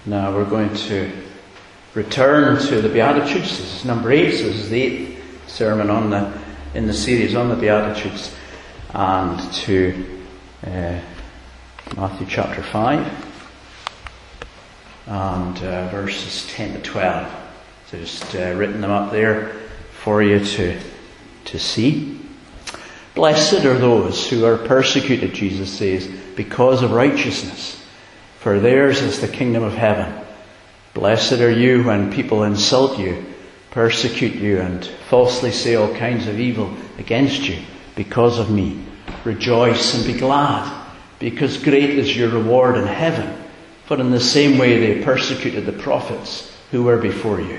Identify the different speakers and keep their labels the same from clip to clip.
Speaker 1: Now we're going to return to the Beatitudes. This is number 8, so this is the 8th sermon in the series on the Beatitudes, and to Matthew chapter 5 and verses 10 to 12. So just written them up there for you to see. Blessed are those who are persecuted, Jesus says, because of righteousness, for theirs is the kingdom of heaven. Blessed are you when people insult you, persecute you, and falsely say all kinds of evil against you because of me. Rejoice and be glad, because great is your reward in heaven. For in the same way they persecuted the prophets who were before you.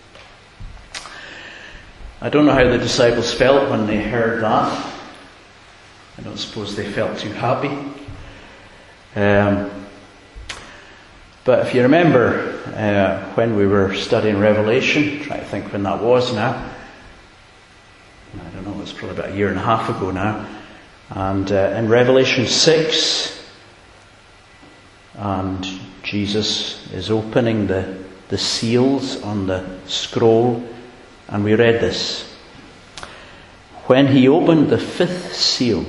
Speaker 1: I don't know how the disciples felt when they heard that. I don't suppose they felt too happy. But if you remember when we were studying Revelation, try to think when that was now. I don't know, it's probably about a year and a half ago now. And in Revelation 6, and Jesus is opening the seals on the scroll, and we read this. When he opened the 5th seal,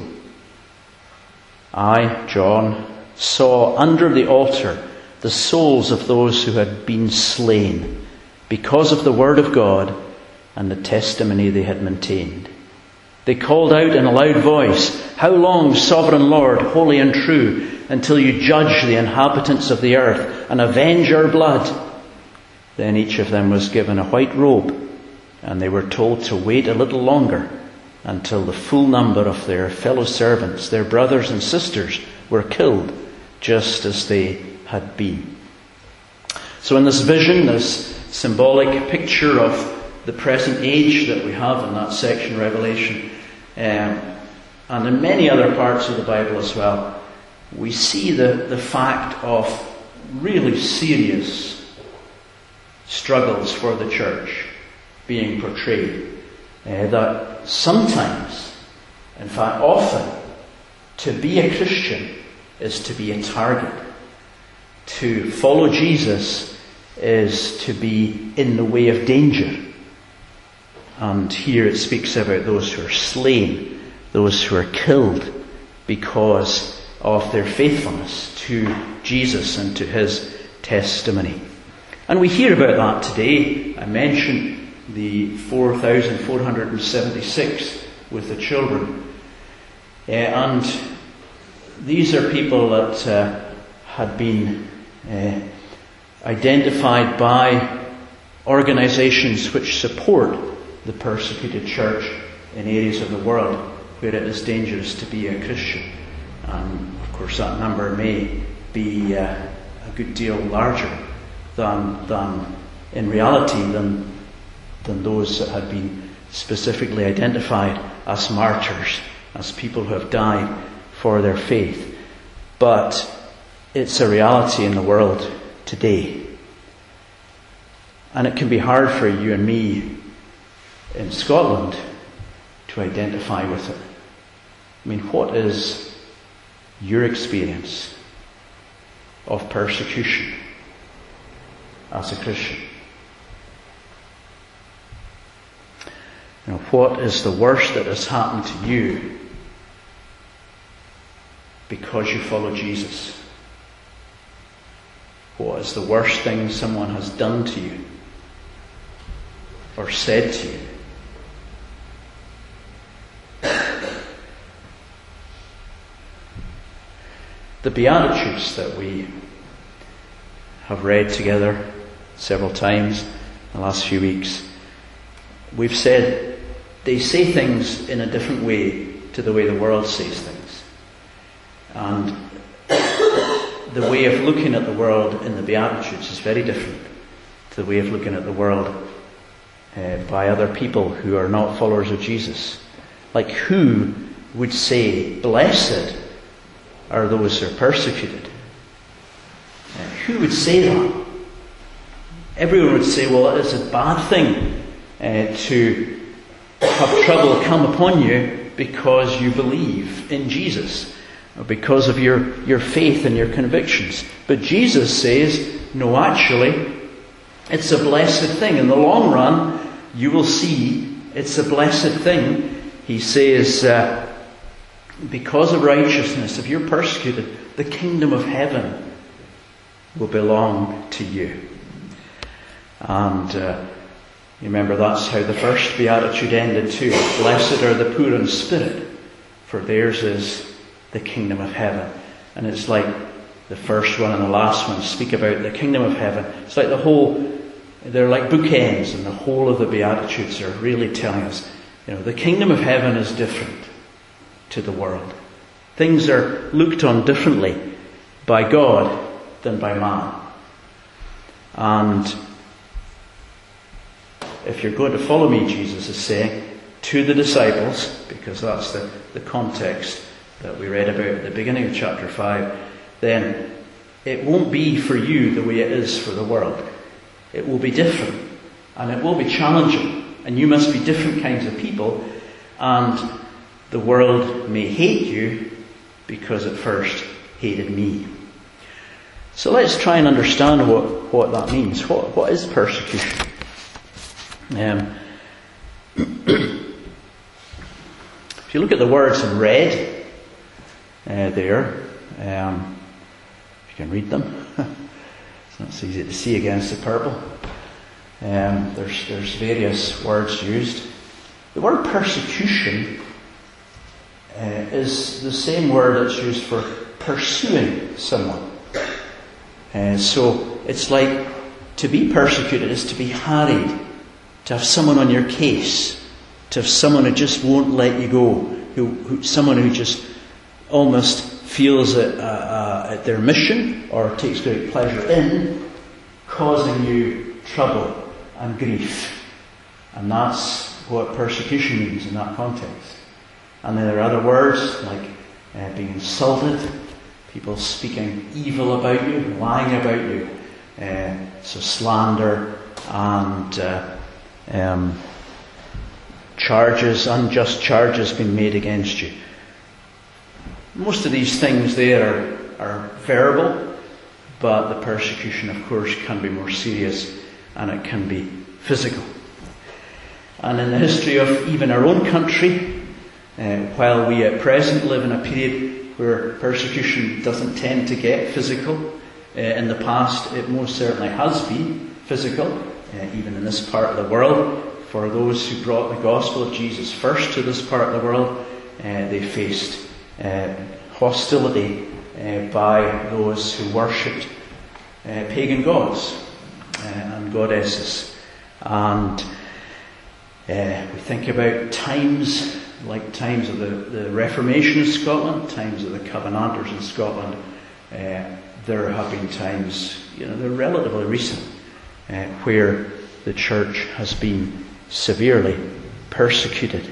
Speaker 1: I, John, saw under the altar the souls of those who had been slain because of the word of God and the testimony they had maintained. They called out in a loud voice, "How long, sovereign Lord, holy and true, until you judge the inhabitants of the earth and avenge our blood?" Then each of them was given a white robe, and they were told to wait a little longer until the full number of their fellow servants, their brothers and sisters, were killed, just as they had been. So in this vision, this symbolic picture of the present age that we have in that section of Revelation, and in many other parts of the Bible as well, we see the fact of really serious struggles for the church being portrayed. That sometimes, in fact often, to be a Christian is to be a target. To follow Jesus is to be in the way of danger. And here it speaks about those who are slain, those who are killed because of their faithfulness to Jesus and to his testimony. And we hear about that today. I mentioned the 4,476 with the children. And these are people that had been identified by organisations which support the persecuted church in areas of the world where it is dangerous to be a Christian. And of course that number may be a good deal larger than in reality than those that had been specifically identified as martyrs, as people who have died for their faith. But it's a reality in the world today. And it can be hard for you and me in Scotland to identify with it. I mean, what is your experience of persecution as a Christian? You know, what is the worst that has happened to you because you follow Jesus? What is the worst thing someone has done to you or said to you? The Beatitudes that we have read together several times in the last few weeks, we've said they say things in a different way to the way the world says things. And the way of looking at the world in the Beatitudes is very different to the way of looking at the world by other people who are not followers of Jesus. Like, who would say, "Blessed are those who are persecuted"? Who would say that? Everyone would say, well, it is a bad thing to have trouble come upon you because you believe in Jesus, or because of your faith and your convictions. But Jesus says, no, actually, it's a blessed thing. In the long run, you will see it's a blessed thing. He says, because of righteousness, if you're persecuted, the kingdom of heaven will belong to you. And you remember that's how the first beatitude ended too. Blessed are the poor in spirit, for theirs is the kingdom of heaven. And it's like the first one and the last one speak about the kingdom of heaven. It's like they're like bookends, and the whole of the Beatitudes are really telling us, the kingdom of heaven is different to the world. Things are looked on differently by God than by man. And if you're going to follow me, Jesus is saying to the disciples, because that's the context that we read about at the beginning of chapter 5, then it won't be for you the way it is for the world. It will be different, and it will be challenging, and you must be different kinds of people, and the world may hate you because it first hated me. So let's try and understand what that means. What is persecution? If you look at the words in red there, if you can read them, it's not so easy to see against the purple. There's various words used. The word persecution is the same word that's used for pursuing someone. So it's like to be persecuted is to be harried, to have someone on your case, to have someone who just won't let you go, someone who just almost feels at their mission or takes great pleasure in causing you trouble and grief. And that's what persecution means in that context. And then there are other words like being insulted, people speaking evil about you, lying about you, so slander and unjust charges being made against you. Most of these things there are verbal, but the persecution, of course, can be more serious and it can be physical. And in the history of even our own country, while we at present live in a period where persecution doesn't tend to get physical, in the past it most certainly has been physical, even in this part of the world. For those who brought the gospel of Jesus first to this part of the world, they faced hostility by those who worshipped pagan gods and goddesses. And we think about times like times of the Reformation in Scotland, times of the Covenanters in Scotland. There have been times, they're relatively recent, where the church has been severely persecuted.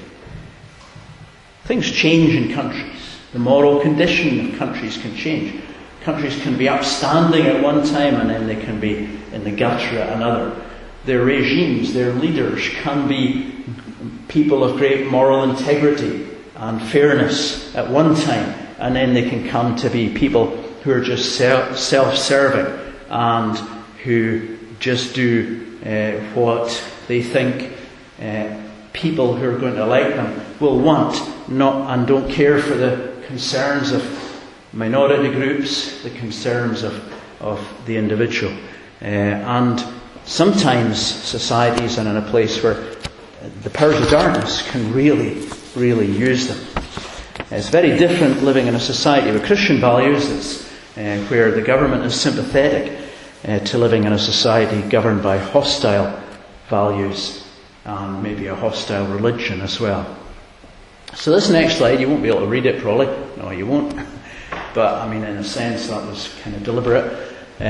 Speaker 1: Things change in countries. The moral condition of countries can change. Countries can be upstanding at one time and then they can be in the gutter at another. Their regimes, their leaders can be people of great moral integrity and fairness at one time, and then they can come to be people who are just self-serving and who just do what they think people who are going to elect them will want, and don't care for the concerns of minority groups, the concerns of the individual. And sometimes societies are in a place where the powers of darkness can really, really use them. It's very different living in a society with Christian values, where the government is sympathetic, to living in a society governed by hostile values and maybe a hostile religion as well. So this next slide, you won't be able to read it probably. No, you won't. But in a sense, that was kind of deliberate.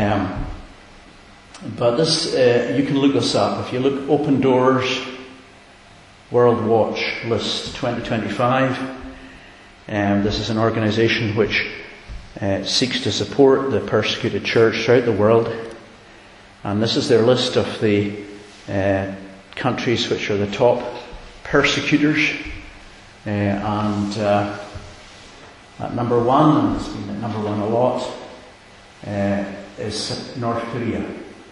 Speaker 1: But this, you can look this up. If you look Open Doors World Watch List 2025, this is an organisation which seeks to support the persecuted church throughout the world. And this is their list of the countries which are the top persecutors. And at number one, and it's been at number one a lot, is North Korea.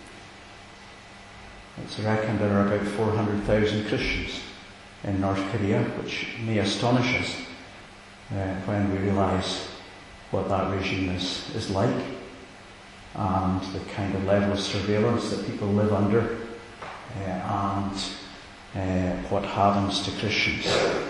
Speaker 1: It's reckoned there are about 400,000 Christians in North Korea, which may astonish us when we realise what that regime is like, and the kind of level of surveillance that people live under, and what happens to Christians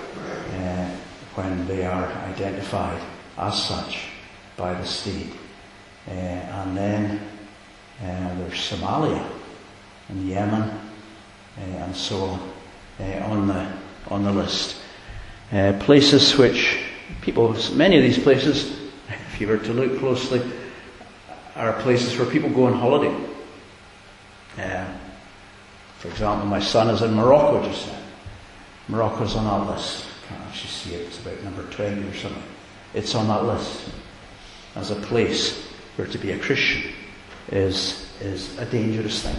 Speaker 1: when they are identified as such by the state. And then there's Somalia and Yemen, and so on the list. Places which many of these places, if you were to look closely, are places where people go on holiday. For example, my son is in Morocco just now. Morocco's on that list. Can't actually see it. It's about number 20 or something. It's on that list as a place where to be a Christian is a dangerous thing.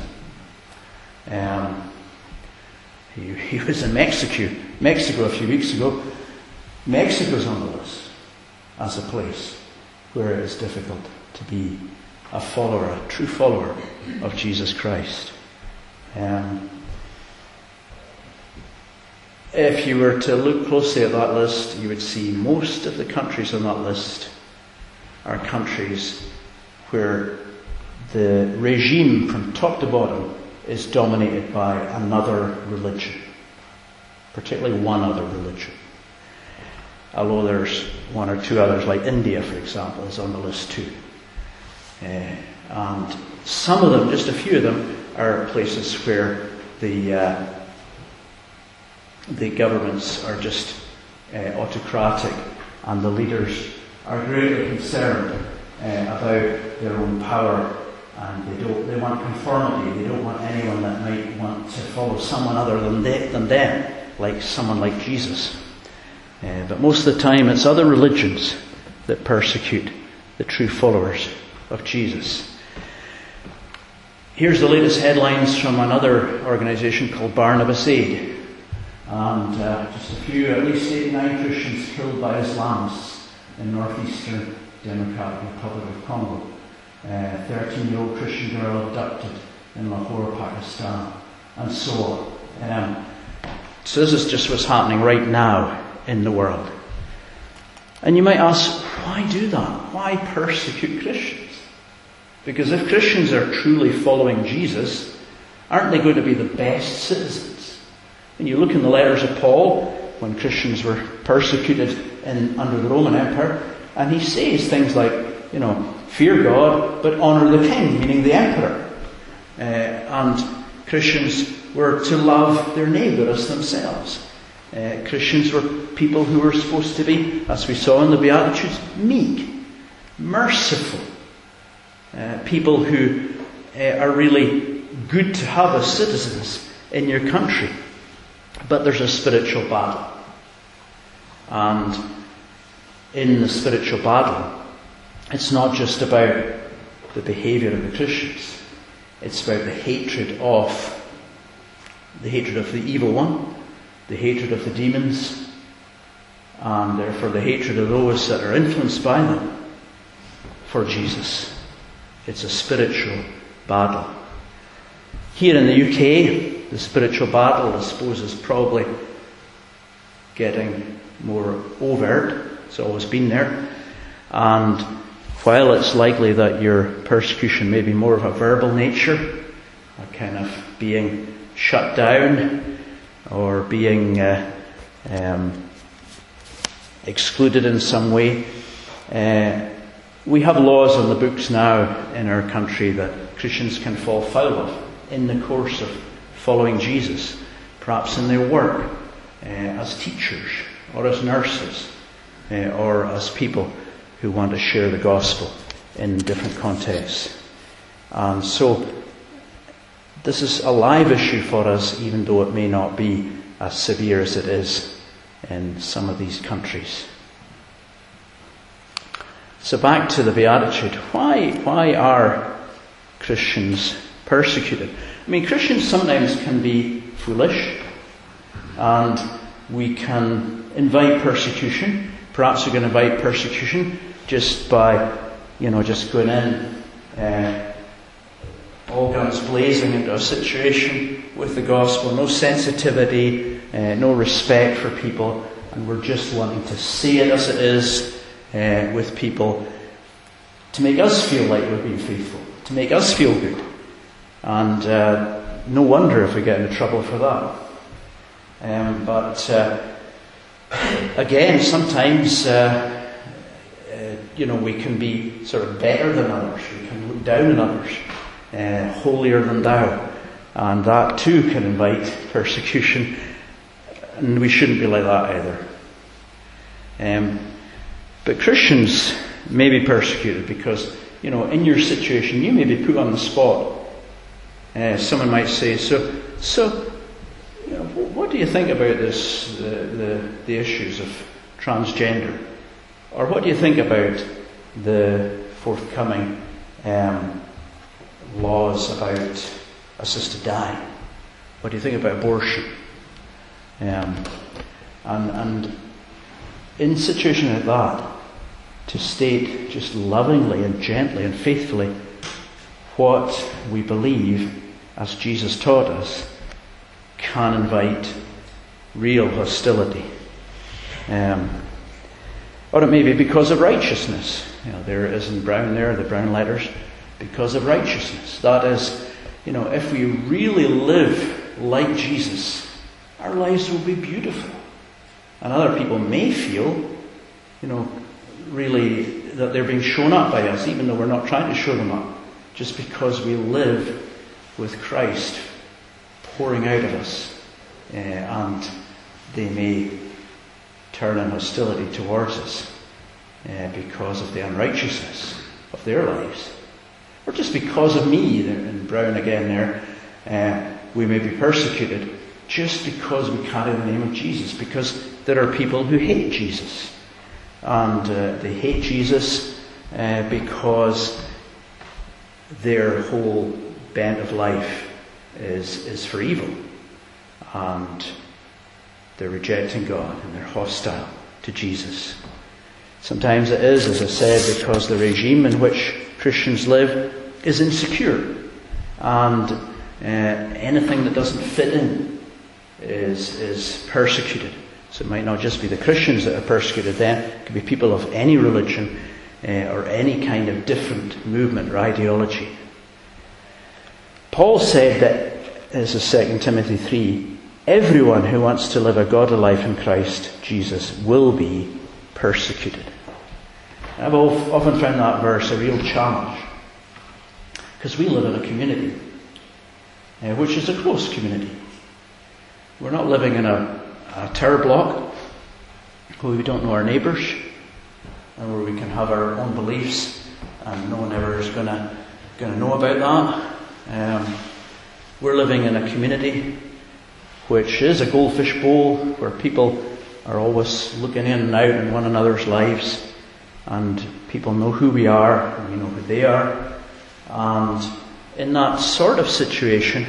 Speaker 1: He was in Mexico a few weeks ago. Mexico's on the list as a place where it is difficult to be a true follower of Jesus Christ. If you were to look closely at that list, you would see most of the countries on that list are countries where the regime from top to bottom is dominated by another religion, particularly one other religion. Although there's one or two others, like India, for example, is on the list too. And some of them, just a few of them, are places where the governments are just autocratic, and the leaders are greatly concerned about their own power, and they want conformity. They don't want anyone that might want to follow someone other than them, like someone like Jesus. But most of the time, it's other religions that persecute the true followers of Jesus. Here's the latest headlines from another organisation called Barnabas Aid. And just a few, at least 89 Christians killed by Islamists in northeastern Democratic Republic of Congo. 13-year-old Christian girl abducted in Lahore, Pakistan, and so on. So this is just what's happening right now in the world. And you might ask, why do that? Why persecute Christians? Because if Christians are truly following Jesus, aren't they going to be the best citizens? When you look in the letters of Paul, when Christians were persecuted under the Roman Empire, and he says things like, fear God, but honour the king, meaning the emperor. And Christians were to love their neighbour as themselves. Christians were people who were supposed to be, as we saw in the Beatitudes, meek, merciful. People who are really good to have as citizens in your country. But there's a spiritual battle. And in the spiritual battle, it's not just about the behaviour of the Christians. It's about the hatred of the evil one, the hatred of the demons, and therefore the hatred of those that are influenced by them for Jesus. It's a spiritual battle. Here in the UK, the spiritual battle, I suppose, is probably getting more overt. It's always been there. And while it's likely that your persecution may be more of a verbal nature, a kind of being shut down or being excluded in some way, we have laws on the books now in our country that Christians can fall foul of in the course of following Jesus, perhaps in their work, as teachers or as nurses, or as people who want to share the gospel in different contexts. And so this is a live issue for us, even though it may not be as severe as it is in some of these countries. So back to the Beatitude. Why are Christians persecuted? I mean, Christians sometimes can be foolish, and we can invite persecution. Perhaps we can invite persecution just by, just going in all guns blazing into a situation with the gospel, no sensitivity, no respect for people, and we're just wanting to see it as it is with people to make us feel like we're being faithful, to make us feel good. And no wonder if we get into trouble for that. But again, sometimes we can be sort of better than others. We can look down on others, holier than thou, and that too can invite persecution. And we shouldn't be like that either. But Christians may be persecuted because, in your situation, you may be put on the spot. Someone might say, so, what do you think about this, the issues of transgender? Or what do you think about the forthcoming laws about assisted dying? What do you think about abortion? And in situations like that, to state just lovingly and gently and faithfully what we believe as Jesus taught us can invite real hostility. Or it may be because of righteousness. There it is in brown there, the brown letters. Because of righteousness. That is, if we really live like Jesus, our lives will be beautiful. And other people may feel, really that they're being shown up by us, even though we're not trying to show them up, just because we live with Christ pouring out of us. And they may turn in hostility towards us because of the unrighteousness of their lives. Or just because of me, in brown again there, we may be persecuted just because we carry the name of Jesus, because there are people who hate Jesus. And they hate Jesus because their whole bent of life is for evil. And they're rejecting God and they're hostile to Jesus. Sometimes it is, as I said, because the regime in which Christians live is insecure. And anything that doesn't fit in is persecuted. So it might not just be the Christians that are persecuted then. It could be people of any religion or any kind of different movement or ideology. Paul said that, this is 2 Timothy 3, everyone who wants to live a godly life in Christ Jesus will be persecuted. I've often found that verse a real challenge, because we live in a community which is a close community. We're not living in a tower block where we don't know our neighbours and where we can have our own beliefs and no one ever is going to know about that. We're living in a community which is a goldfish bowl where people are always looking in and out in one another's lives, and people know who we are and we know who they are. And in that sort of situation,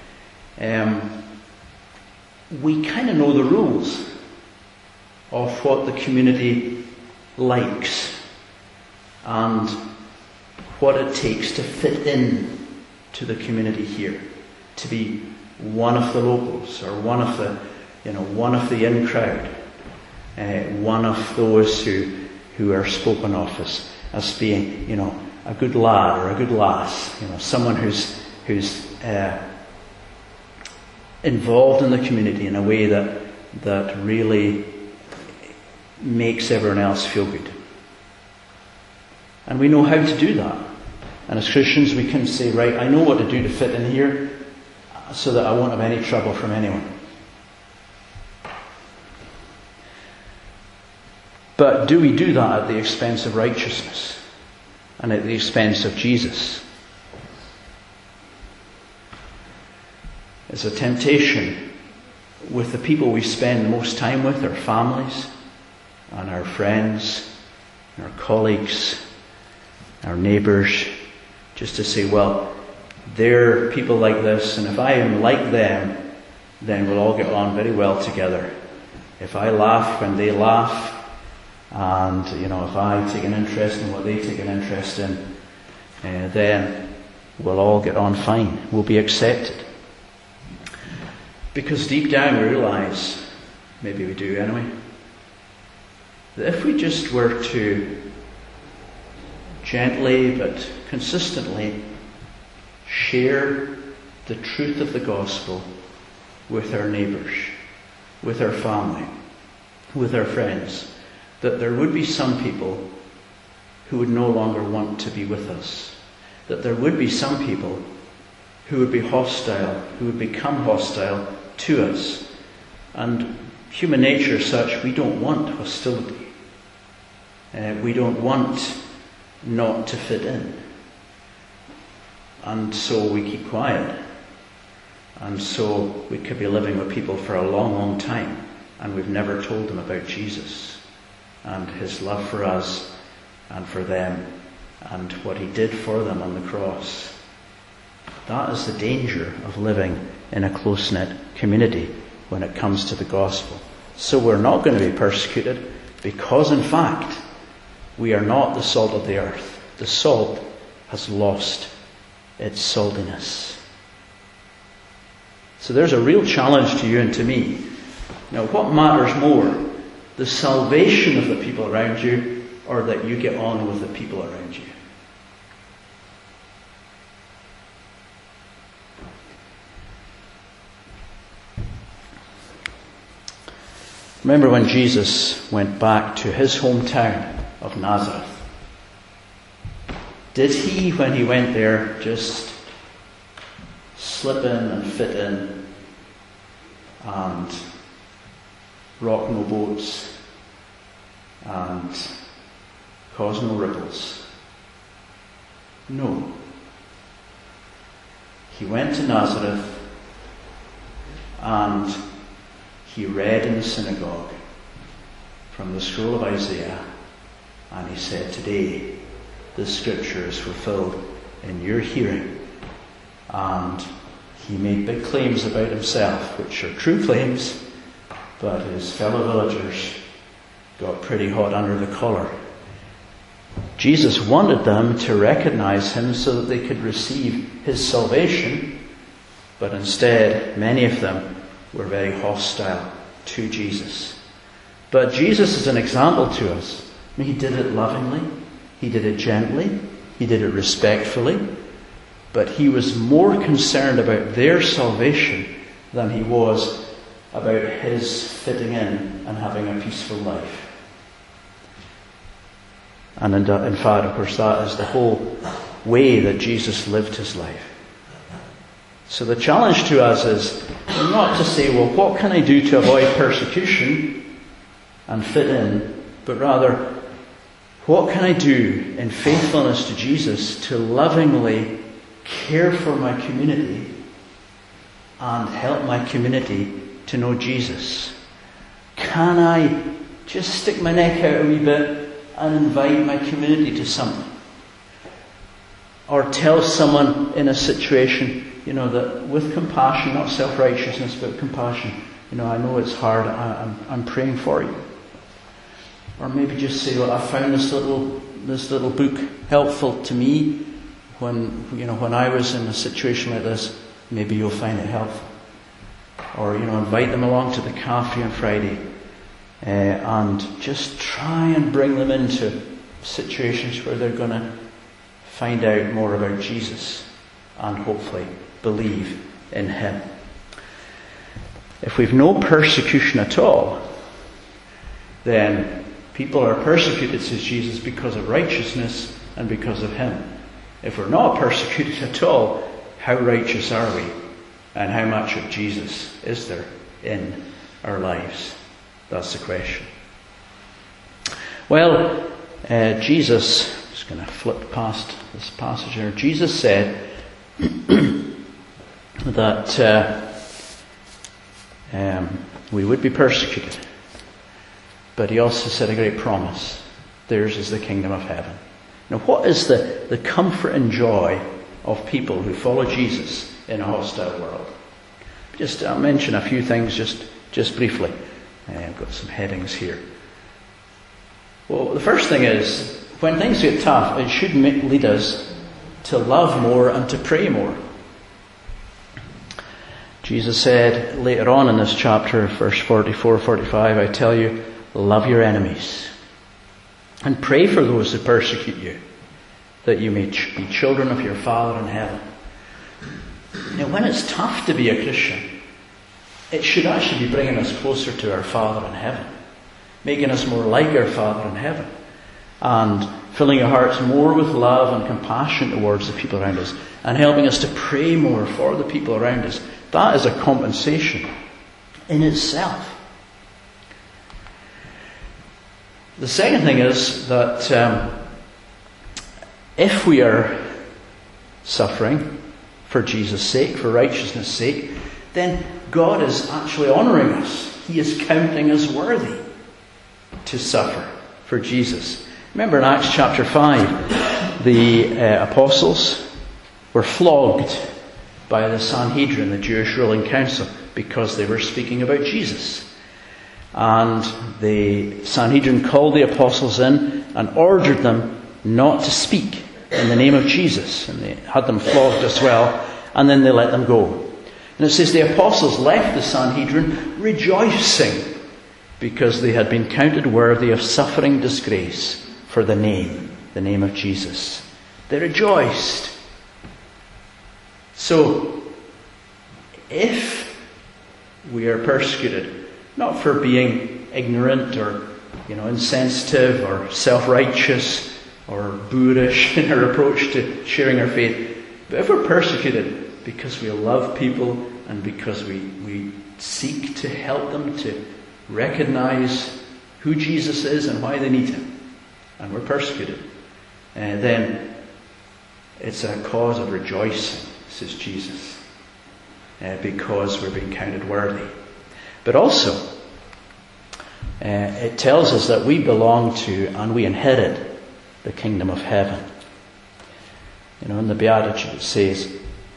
Speaker 1: we kind of know the rules of what the community likes and what it takes to fit in to the community here, to be one of the locals or one of the in crowd, one of those who are spoken of as being, a good lad or a good lass, someone who's involved in the community in a way that really makes everyone else feel good. And we know how to do that. And as Christians we can say, right, I know what to do to fit in here so that I won't have any trouble from anyone. But do we do that at the expense of righteousness and at the expense of Jesus? It's a temptation with the people we spend the most time with, our families and our friends, and our colleagues, our neighbours, just to say, well, they're people like this, and if I am like them, then we'll all get on very well together. If I laugh when they laugh, and if I take an interest in what they take an interest in, then we'll all get on fine. We'll be accepted. Because deep down we realise, maybe we do anyway, that if we just were to gently but consistently share the truth of the gospel with our neighbours, with our family, with our friends, that there would be some people who would no longer want to be with us. That there would be some people who would be hostile, who would become hostile to us. And human nature is such, we don't want hostility. We don't want not to fit in. And so we keep quiet. And so we could be living with people for a long, long time, and we've never told them about Jesus and his love for us and for them and what he did for them on the cross. That is the danger of living in a close-knit community when it comes to the gospel. So we're not going to be persecuted because, in fact, we are not the salt of the earth. The salt has lost its saltiness. So there's a real challenge to you and to me. Now, what matters more? The salvation of the people around you, or that you get on with the people around you? Remember when Jesus went back to his hometown of Nazareth? Did he, when he went there, just slip in and fit in and rock no boats and cause no ripples? No. He went to Nazareth and he read in the synagogue from the scroll of Isaiah, and he said, "Today this scripture is fulfilled in your hearing." And he made big claims about himself, which are true claims, but his fellow villagers got pretty hot under the collar. Jesus wanted them to recognize him so that they could receive his salvation, but instead many of them were very hostile to Jesus. But Jesus is an example to us. I mean, he did it lovingly, he did it gently, he did it respectfully, but he was more concerned about their salvation than he was about his fitting in and having a peaceful life. And in fact, of course, that is the whole way that Jesus lived his life. So the challenge to us is not to say, well, what can I do to avoid persecution and fit in, but rather, what can I do in faithfulness to Jesus to lovingly care for my community and help my community to know Jesus? Can I just stick my neck out a wee bit and invite my community to something? Or tell someone in a situation, that with compassion, not self-righteousness, but compassion, I know it's hard, I'm praying for you. Or maybe just say, well, I found this little book helpful to me when I was in a situation like this. Maybe you'll find it helpful. Or, invite them along to the cafe on Friday and just try and bring them into situations where they're going to find out more about Jesus and hopefully believe in him. If we've no persecution at all, then people are persecuted, says Jesus, because of righteousness and because of him. If we're not persecuted at all, how righteous are we? And how much of Jesus is there in our lives? That's the question. Well, Jesus, I'm just going to flip past this passage here. Jesus said that we would be persecuted. But he also said a great promise. Theirs is the kingdom of heaven. Now, what is the comfort and joy of people who follow Jesus in a hostile world? Just I'll mention a few things just briefly. I've got some headings here. Well, the first thing is, when things get tough, it should lead us to love more and to pray more. Jesus said later on in this chapter, verse 44, 45, I tell you, love your enemies and pray for those who persecute you, that you may be children of your Father in heaven. Now, when it's tough to be a Christian, it should actually be bringing us closer to our Father in heaven, making us more like our Father in heaven, and filling our hearts more with love and compassion towards the people around us, and helping us to pray more for the people around us. That is a compensation in itself. The second thing is that if we are suffering for Jesus' sake, for righteousness' sake, then God is actually honouring us. He is counting us worthy to suffer for Jesus. Remember in Acts chapter 5, the apostles were flogged by the Sanhedrin, the Jewish ruling council, because they were speaking about Jesus. And the Sanhedrin called the apostles in and ordered them not to speak in the name of Jesus. And they had them flogged as well, and then they let them go. And it says the apostles left the Sanhedrin rejoicing because they had been counted worthy of suffering disgrace for the name of Jesus. They rejoiced. So, if we are persecuted, not for being ignorant or insensitive or self-righteous or boorish in our approach to sharing our faith, but if we're persecuted because we love people and because we seek to help them to recognize who Jesus is and why they need Him, and we're persecuted, then it's a cause of rejoicing, says Jesus, because we're being counted worthy. But also, it tells us that we belong to and we inherit the kingdom of heaven. In the Beatitude it says,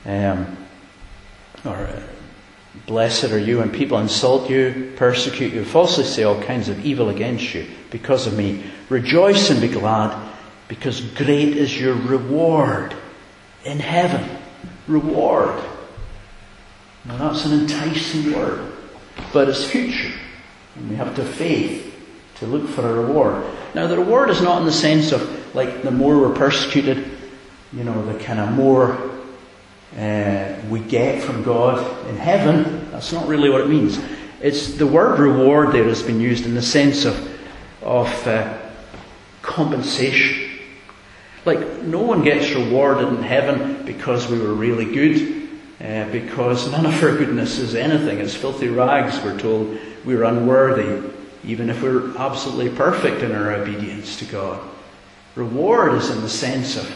Speaker 1: blessed are you when people insult you, persecute you, falsely say all kinds of evil against you because of me. Rejoice and be glad, because great is your reward in heaven. Reward. Now that's an enticing word, but it's future. And we have to have faith to look for a reward. Now the reward is not in the sense of like the more we're persecuted, the kind of more we get from God in heaven. That's not really what it means. It's the word reward there has been used in the sense of compensation. Like no one gets rewarded in heaven because we were really good, because none of our goodness is anything. It's filthy rags, we're told. We're unworthy, even if we're absolutely perfect in our obedience to God. Reward is in the sense of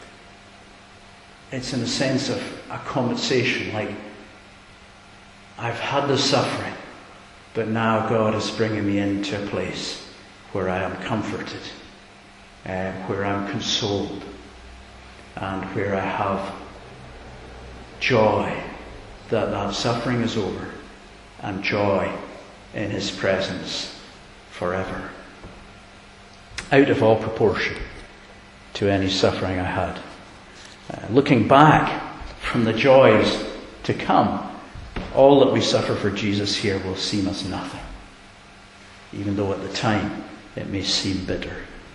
Speaker 1: a compensation, like I've had the suffering, but now God is bringing me into a place where I am comforted, where I'm consoled, and where I have joy that suffering is over, and joy in His presence forever, out of all proportion to any suffering I had. Looking back from the joys to come, all that we suffer for Jesus here will seem as nothing, even though at the time it may seem bitter.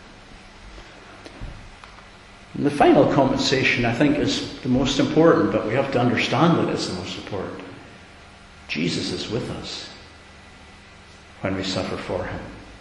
Speaker 1: And the final compensation, I think, is the most important, but we have to understand that it's the most important. Jesus is with us when we suffer for Him.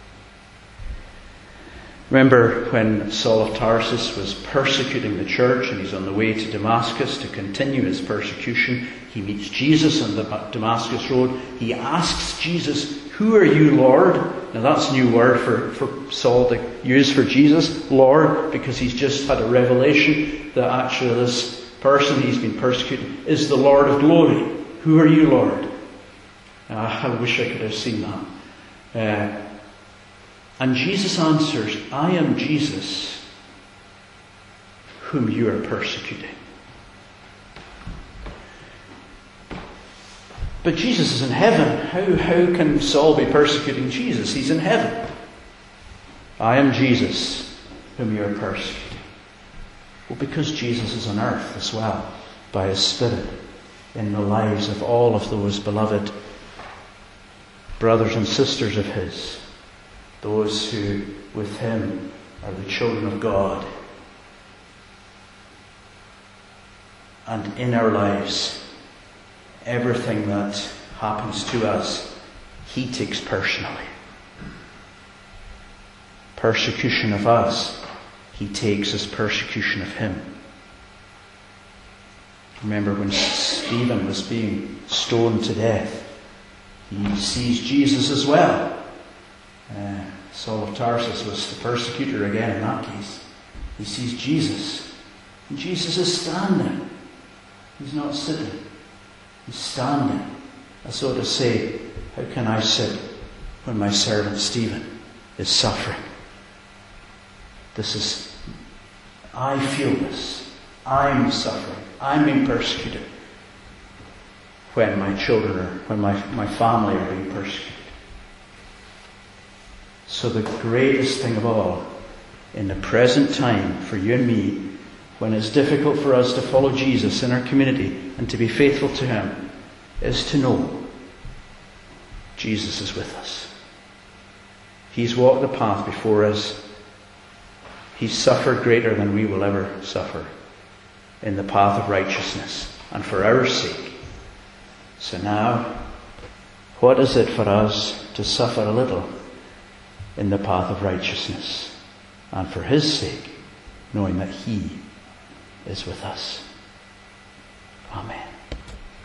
Speaker 1: Remember when Saul of Tarsus was persecuting the church and he's on the way to Damascus to continue his persecution. He meets Jesus on the Damascus road. He asks Jesus, "Who are you, Lord?" Now that's a new word for Saul to use for Jesus, Lord, because he's just had a revelation that actually this person he's been persecuting is the Lord of glory. Who are you, Lord? I wish I could have seen that. And Jesus answers, "I am Jesus, whom you are persecuting." But Jesus is in heaven. How can Saul be persecuting Jesus? He's in heaven. "I am Jesus, whom you are persecuting." Well, because Jesus is on earth as well, by his Spirit, in the lives of all of those beloved brothers and sisters of his, those who with him are the children of God. And in our lives, everything that happens to us, he takes personally. Persecution of us, he takes as persecution of him. Remember when Stephen was being stoned to death, he sees Jesus as well. Saul of Tarsus was the persecutor again in that case. He sees Jesus. And Jesus is standing. He's not sitting. He's standing. As so to say, how can I sit when my servant Stephen is suffering? I feel this. I'm suffering. I'm being persecuted. When my children when my family are being persecuted. So the greatest thing of all, in the present time for you and me, when it's difficult for us to follow Jesus in our community and to be faithful to him, is to know Jesus is with us. He's walked the path before us. He's suffered greater than we will ever suffer in the path of righteousness and for our sake. So now, what is it for us to suffer a little in the path of righteousness and for his sake, knowing that he is with us? Amen.